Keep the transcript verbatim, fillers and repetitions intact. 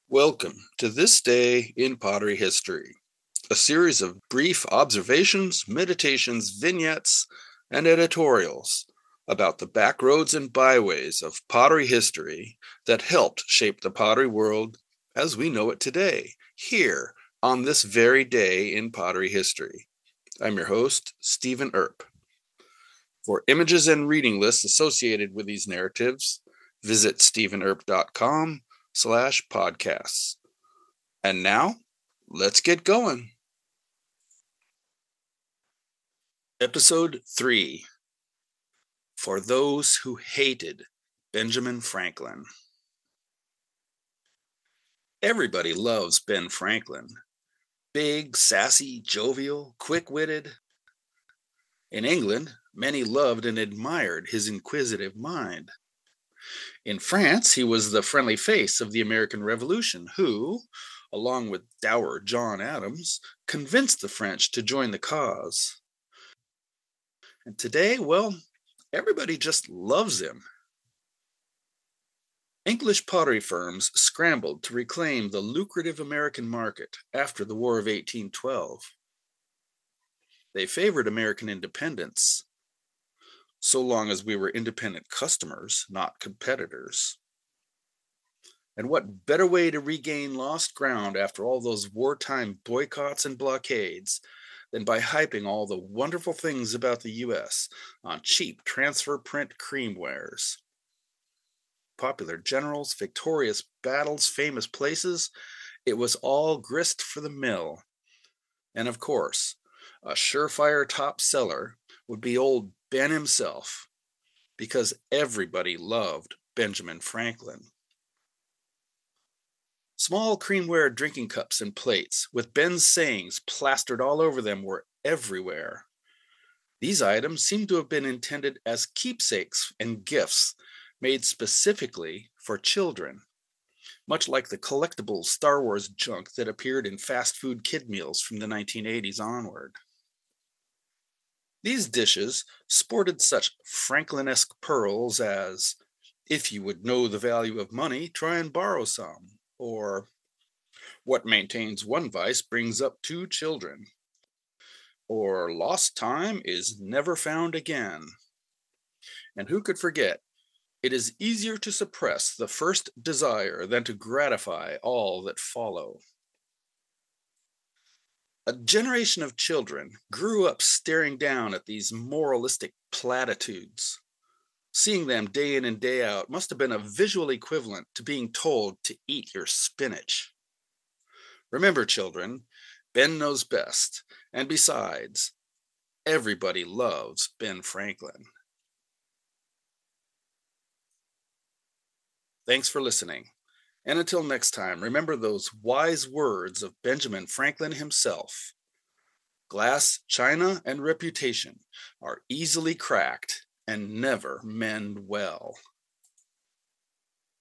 Welcome to This Day in Pottery History, a series of brief observations, meditations, vignettes, and editorials about the backroads and byways of pottery history that helped shape the pottery world as we know it today, here on this very day in pottery history. I'm your host, Stephen Earp. For images and reading lists associated with these narratives, visit stephen earp dot com slash podcasts. And now, let's get going. Episode three, For Those Who Hated Benjamin Franklin. Everybody loves Ben Franklin. Big, sassy, jovial, quick-witted. In England, many loved and admired his inquisitive mind. In France, he was the friendly face of the American Revolution who, along with dour John Adams, convinced the French to join the cause. And today, well, everybody just loves him. English pottery firms scrambled to reclaim the lucrative American market after the War of eighteen twelve. They favored American independence, so long as we were independent customers, not competitors. And what better way to regain lost ground after all those wartime boycotts and blockades than by hyping all the wonderful things about the U S on cheap transfer print creamwares. Popular generals, victorious battles, famous places, it was all grist for the mill. And of course, a surefire top seller would be old Ben himself, because everybody loved Benjamin Franklin. Small creamware drinking cups and plates with Ben's sayings plastered all over them were everywhere. These items seem to have been intended as keepsakes and gifts made specifically for children, much like the collectible Star Wars junk that appeared in fast food kid meals from the nineteen eighties onward. These dishes sported such Franklin-esque pearls as, "If you would know the value of money, try and borrow some," or "What maintains one vice brings up two children," or "Lost time is never found again." And who could forget, it is easier to suppress the first desire than to gratify all that follow. A generation of children grew up staring down at these moralistic platitudes. Seeing them day in and day out must have been a visual equivalent to being told to eat your spinach. Remember, children, Ben knows best, and besides, everybody loves Ben Franklin. Thanks for listening. And until next time, remember those wise words of Benjamin Franklin himself. Glass, china, and reputation are easily cracked and never mend well.